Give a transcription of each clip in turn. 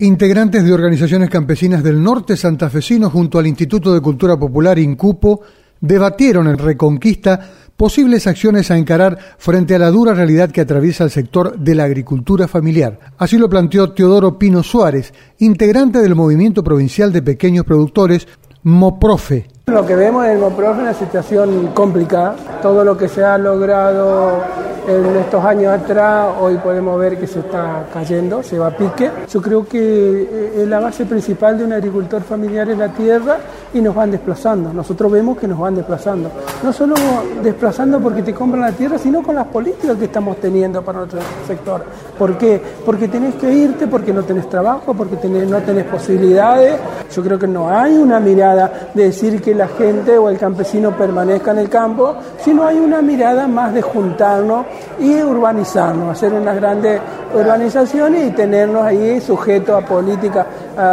Integrantes de organizaciones campesinas del norte santafesino junto al Instituto de Cultura Popular Incupo debatieron en Reconquista posibles acciones a encarar frente a la dura realidad que atraviesa el sector de la agricultura familiar. Así lo planteó Teodoro Pino Suárez, integrante del Movimiento Provincial de Pequeños Productores, MOPROFE. Lo que vemos en el MOPROFE es una situación complicada. Todo lo que se ha logrado en estos años atrás, hoy podemos ver que se está cayendo, se va a pique. Yo creo que la base principal de un agricultor familiar es la tierra y nos van desplazando. Nosotros vemos que nos van desplazando. No solo desplazando porque te compran la tierra, sino con las políticas que estamos teniendo para nuestro sector. ¿Por qué? Porque tenés que irte, porque no tenés trabajo, porque no tenés posibilidades. Yo creo que no hay una mirada de decir que la gente o el campesino permanezca en el campo, sino hay una mirada más de juntarnos y urbanizarnos, hacer unas grandes urbanizaciones y tenernos ahí sujetos a políticas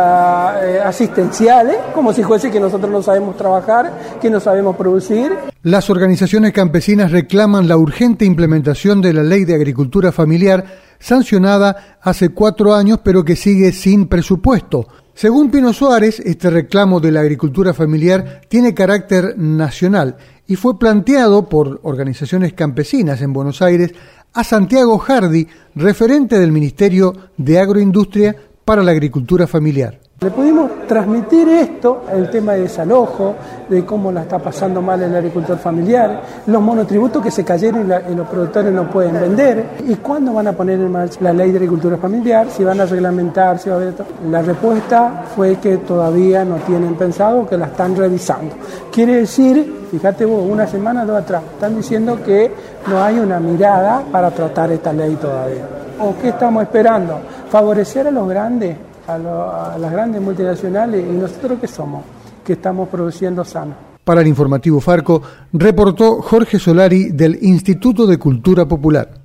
asistenciales, como si fuese que nosotros no sabemos trabajar, que no sabemos producir. Las organizaciones campesinas reclaman la urgente implementación de la Ley de Agricultura Familiar, sancionada hace 4 años, pero que sigue sin presupuesto. Según Pino Suárez, este reclamo de la agricultura familiar tiene carácter nacional y fue planteado por organizaciones campesinas en Buenos Aires a Santiago Hardy, referente del Ministerio de Agroindustria para la Agricultura Familiar. Le pudimos transmitir esto, el tema de desalojo, de cómo la está pasando mal el agricultor familiar, los monotributos que se cayeron y los productores no pueden vender, y cuándo van a poner en marcha la ley de agricultura familiar, si van a reglamentar, si va a haber esto. La respuesta fue que todavía no tienen pensado, que la están revisando. Quiere decir, fíjate vos, una semana o 2 atrás, están diciendo que no hay una mirada para tratar esta ley todavía. ¿O qué estamos esperando? ¿Favorecer a los grandes? A las grandes multinacionales, y nosotros ¿qué somos? Que estamos produciendo sano. Para el informativo Farco, reportó Jorge Solari del Instituto de Cultura Popular.